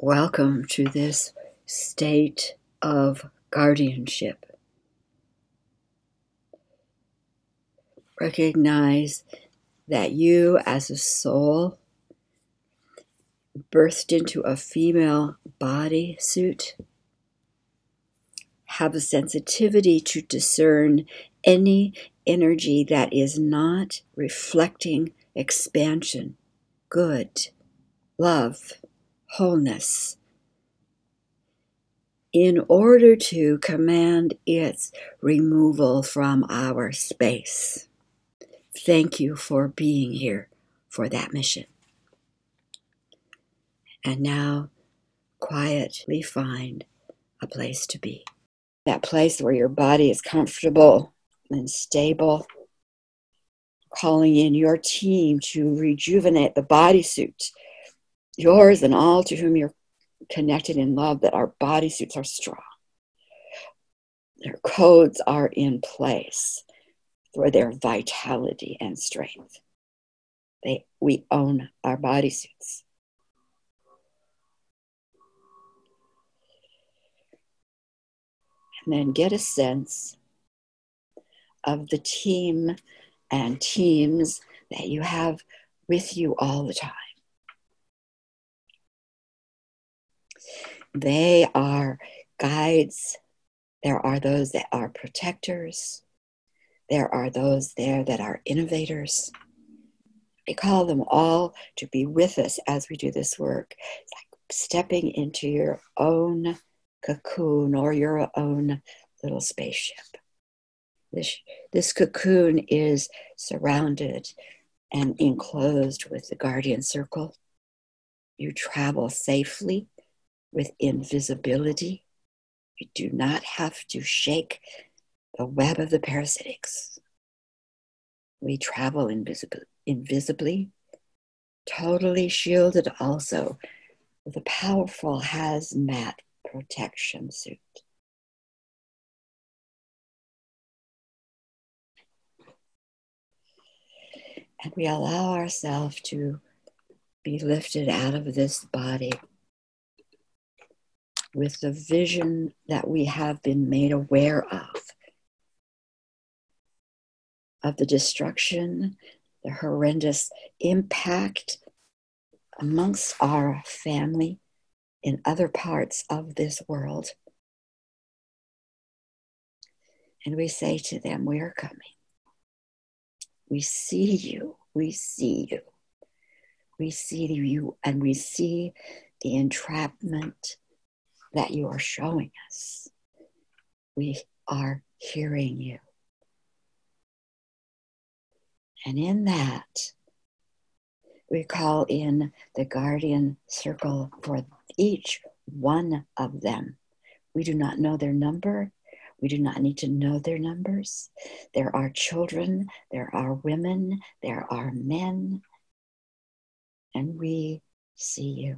Welcome to this state of guardianship. Recognize that you, as a soul, birthed into a female body suit, have a sensitivity to discern any energy that is not reflecting expansion, good, love, wholeness, in order to command its removal from our space. Thank you for being here for that mission. And now, quietly find a place to be. That place where your body is comfortable and stable. Calling in your team to rejuvenate the bodysuit, yours and all to whom you're connected in love, that our bodysuits are strong. Their codes are in place for their vitality and strength. We own our bodysuits. And then get a sense of the team and teams that you have with you all the time. They are guides. There are those that are protectors. There are those there that are innovators. We call them all to be with us as we do this work. It's like stepping into your own cocoon or your own little spaceship. This cocoon is surrounded and enclosed with the guardian circle. You travel safely with invisibility. You do not have to shake the web of the parasitics. We travel invisibly, totally shielded also with a powerful hazmat protection suit. And we allow ourselves to be lifted out of this body with the vision that we have been made aware of the destruction, the horrendous impact amongst our family in other parts of this world. And we say to them, we are coming. We see you. We see you. We see you, and we see the entrapment that you are showing us. We are hearing you. And in that, we call in the guardian circle for each one of them. We do not know their number. We do not need to know their numbers. There are children, there are women, there are men, and we see you.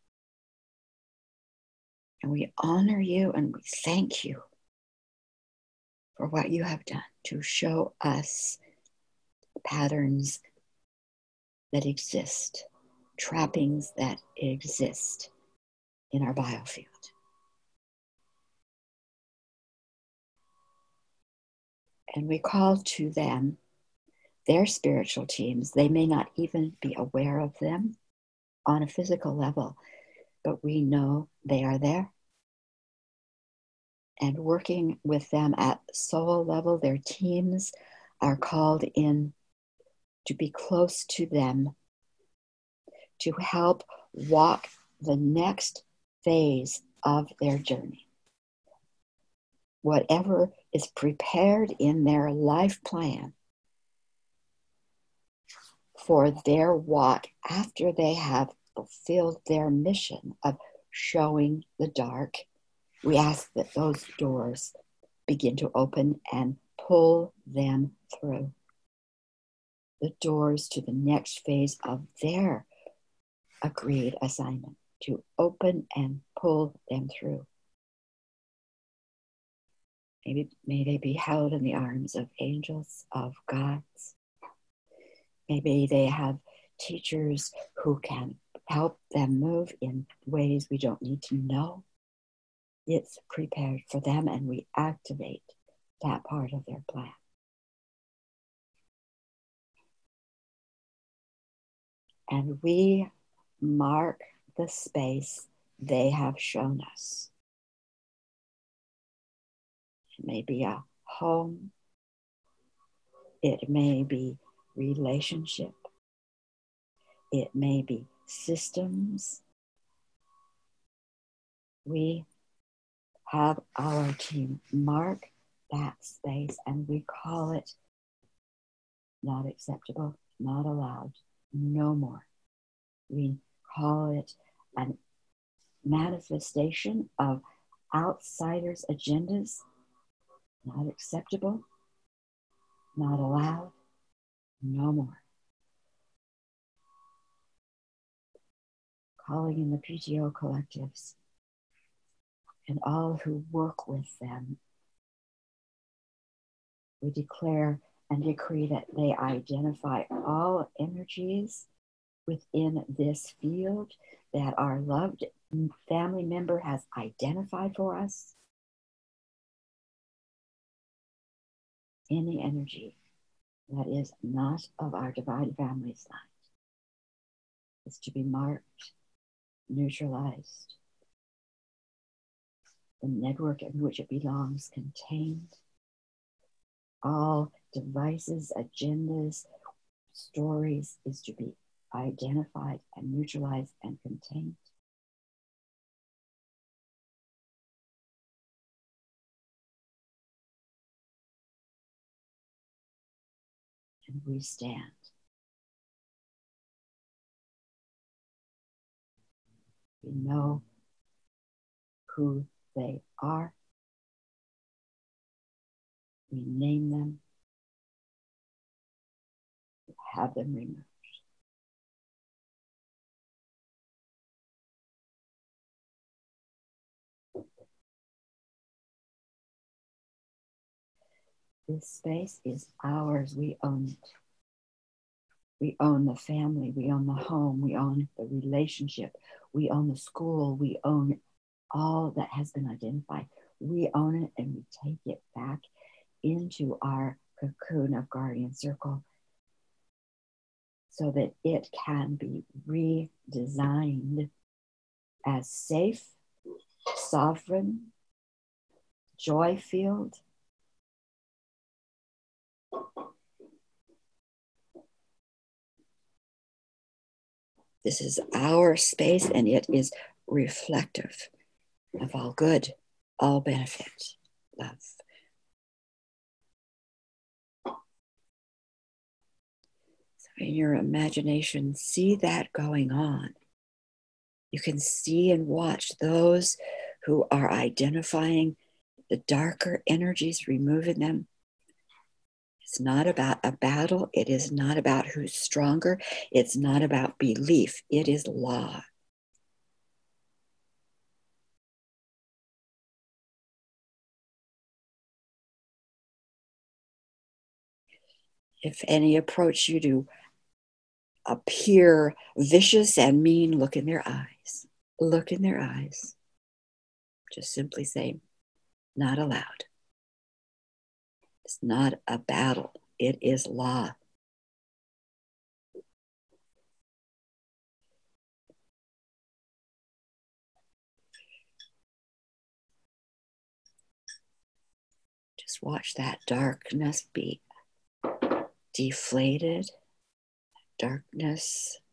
And we honor you and we thank you for what you have done to show us patterns that exist, trappings that exist in our biofield. And we call to them their spiritual teams. They may not even be aware of them on a physical level, but we know they are there. And working with them at soul level, their teams are called in to be close to them, to help walk the next phase of their journey. Whatever is prepared in their life plan for their walk after they have fulfilled their mission of showing the dark, we ask that those doors begin to open and pull them through. The doors to the next phase of their agreed assignment, to open and pull them through. May they be held in the arms of angels, of gods. Maybe they have teachers who can help them move in ways we don't need to know. It's prepared for them, and we activate that part of their plan. And we mark the space they have shown us. It may be a home. It may be relationship. It may be systems. We have our team mark that space, and we call it not acceptable, not allowed, no more. We call it a manifestation of outsiders' agendas, not acceptable, not allowed, no more. Calling in the PTO collectives and all who work with them, we declare and decree that they identify all energies within this field that our loved family member has identified for us. Any energy that is not of our divine family's line is to be marked, neutralized, the network in which it belongs contained. All devices, agendas, stories is to be identified and neutralized and contained. And we stand. We know who they are. We name them. We have them removed. This space is ours. We own it. We own the family. We own the home. We own the relationship. We own the school. We own all that has been identified. We own it, and we take it back into our cocoon of Guardian Circle so that it can be redesigned as safe, sovereign, joy-filled, this is our space, and it is reflective of all good, all benefit, love. So in your imagination, see that going on. You can see and watch those who are identifying the darker energies, removing them. It's not about a battle. It is not about who's stronger. It's not about belief. It is law. If any approach you to appear vicious and mean, look in their eyes. Look in their eyes. Just simply say, not allowed. It's not a battle. It is law. Just watch that darkness be deflated. Darkness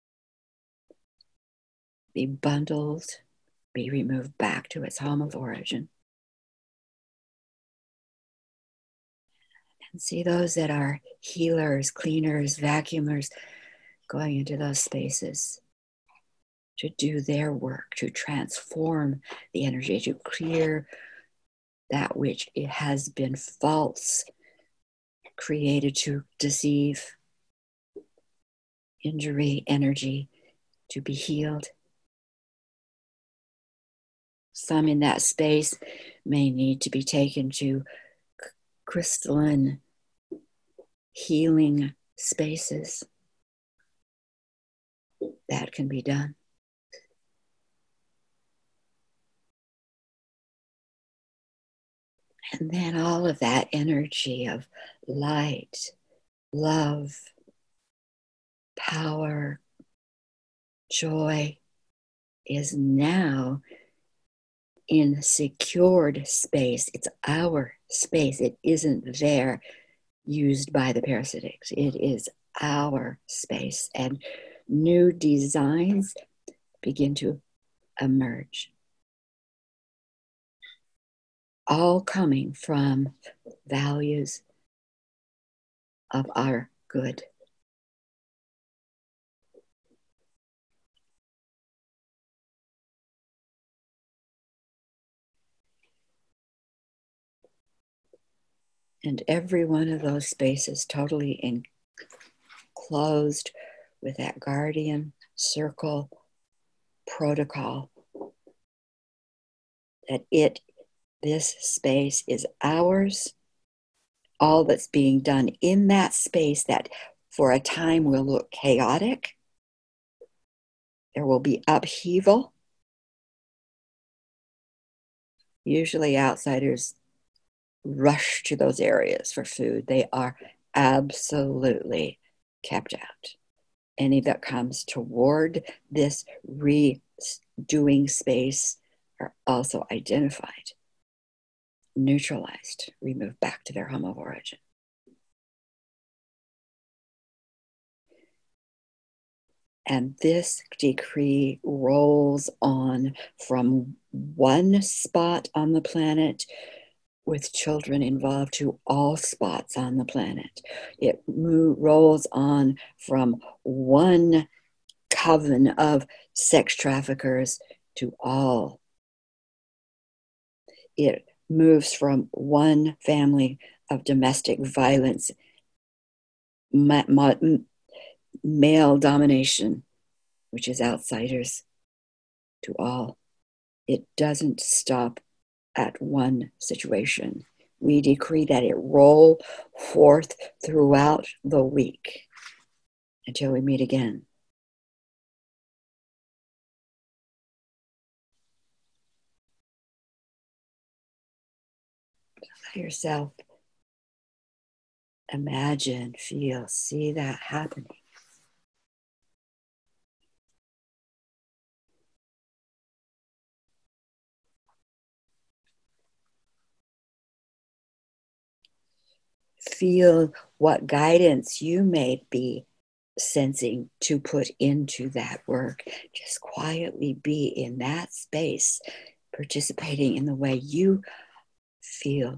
be bundled, be removed back to its home of origin. And see those that are healers, cleaners, vacuumers going into those spaces to do their work, to transform the energy, to clear that which it has been false, created to deceive, injury, energy to be healed. Some in that space may need to be taken to crystalline healing spaces. that can be done. And then all of that energy of light, love, power, joy is now in secured space. It's our space. It isn't there used by the parasitics. It is our space. And new designs begin to emerge. All coming from values of our good. And every one of those spaces totally enclosed with that guardian circle protocol that this space is ours. All that's being done in that space that for a time will look chaotic. There will be upheaval. Usually outsiders rush to those areas for food. They are absolutely kept out. Any that comes toward this redoing space are also identified, neutralized, removed back to their home of origin. And this decree rolls on from one spot on the planet with children involved to all spots on the planet. It rolls on from one coven of sex traffickers to all. It moves from one family of domestic violence, male domination, which is outsiders, to all. It doesn't stop at one situation. We decree that it roll forth throughout the week until we meet again. Let yourself imagine, feel, see that happening. Feel what guidance you may be sensing to put into that work. Just quietly be in that space, participating in the way you feel.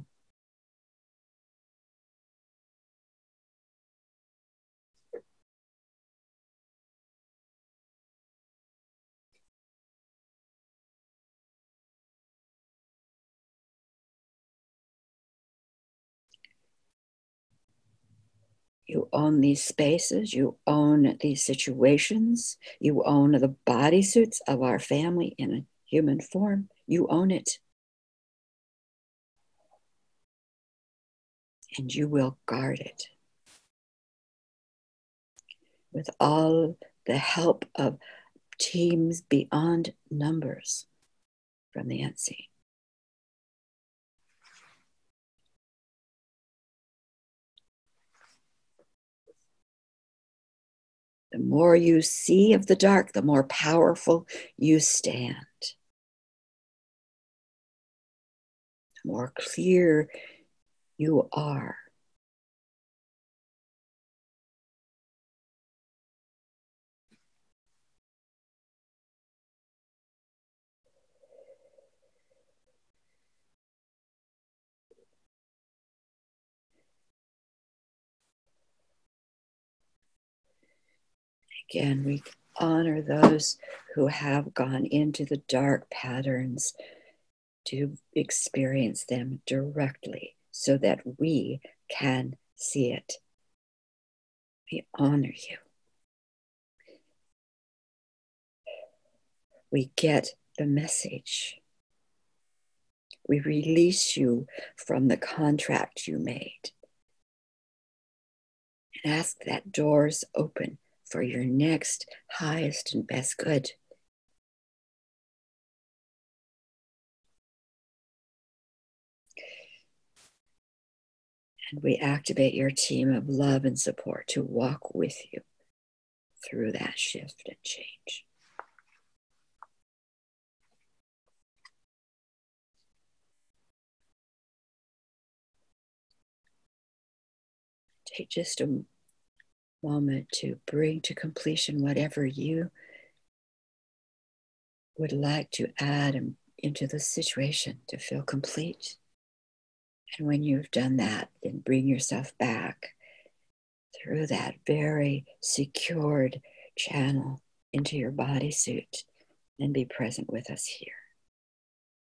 You own these spaces, you own these situations, you own the bodysuits of our family in a human form. You own it. And you will guard it with all the help of teams beyond numbers from the unseen. The more you see of the dark, the more powerful you stand. The more clear you are. Again, we honor those who have gone into the dark patterns to experience them directly so that we can see it. We honor you. We get the message. We release you from the contract you made and ask that doors open for your next highest and best good. And we activate your team of love and support to walk with you through that shift and change. Take just a moment to bring to completion whatever you would like to add into the situation to feel complete. And when you've done that, then bring yourself back through that very secured channel into your bodysuit and be present with us here.